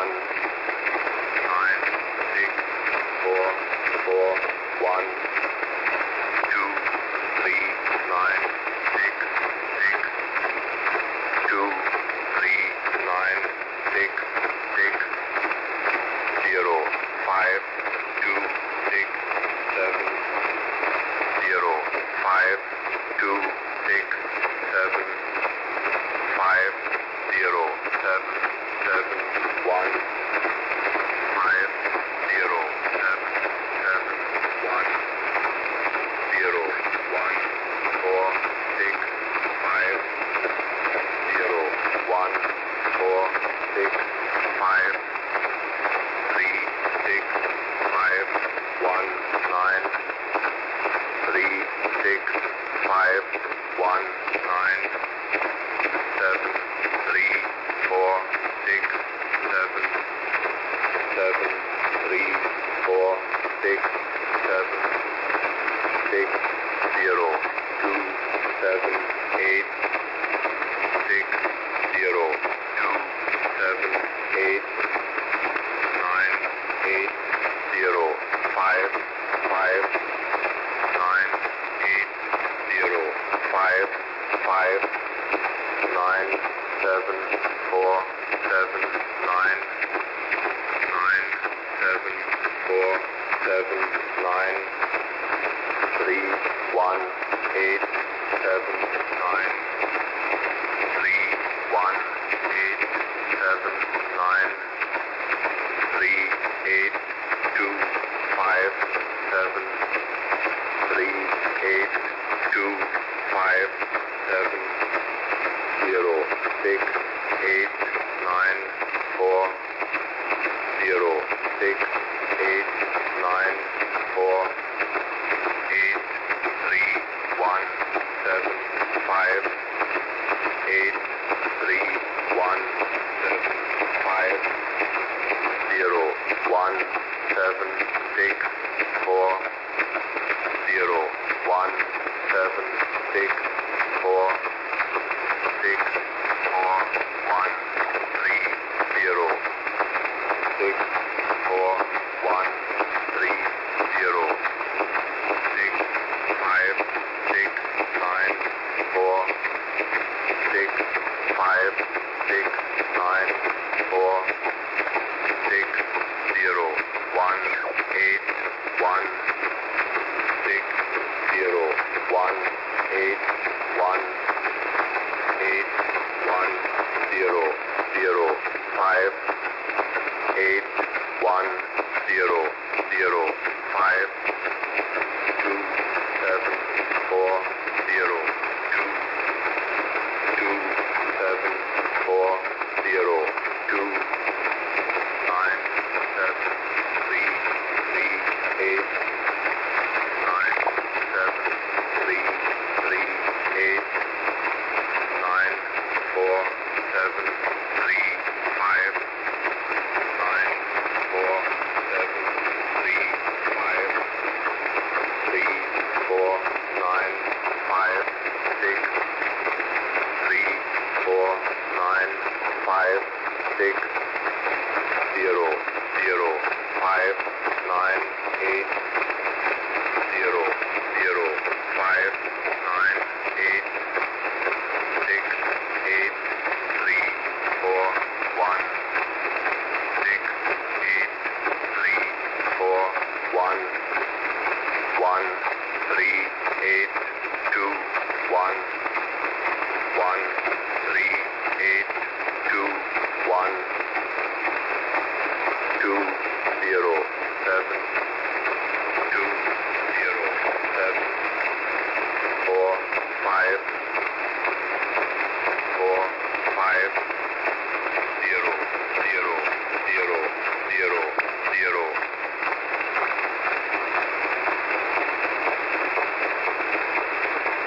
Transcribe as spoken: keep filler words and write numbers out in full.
one, nine, six, four, four, one, two, three, nine, six, six, two, three, nine, six, six, zero, five, two, six, seven, zero, five, two, six, seven, five, zero, seven, seven, one, five, zero, seven, seven, one, zero, one, four, six, five, zero, one, four, six, five, three, six, five, one, nine, three, six, five, one, nine, seven, three, four, six, seven, seven, three, four, six, seven, six, zero, two, seven, eight, six, zero, two, seven, eight, nine, eight, zero, five, five, nine, eight, zero, five, five, nine, seven, four, seven, nine, nine, seven, four, seven, nine, three, one, eight, seven, nine, three, one, eight, seven, nine, three, eight, two, five, seven, three, eight, two, five, seven, zero, six, eight, nine, four, zero, six, eight, nine, four, eight, three, one, seven, five, eight, three, one, seven, five, zero, one, seven, six, four, zero, one, seven, six, four, six, four, one, three, zero, six, four, one, three, zero, six, five, six, nine, four, six, five, six, nine, four, six, zero, one, eight, one, six, zero, one, eight, one, eight, one, zero, zero, five, eight, one, zero, zero, five, two, seven, four, zero, two, two, seven, four, zero, two, nine, seven, three, three, eight, nine, seven, three, three, eight, nine, four, seven, three, five, nine, four, seven, three, five, three, four, nine, five, six, three, four, nine, five, six,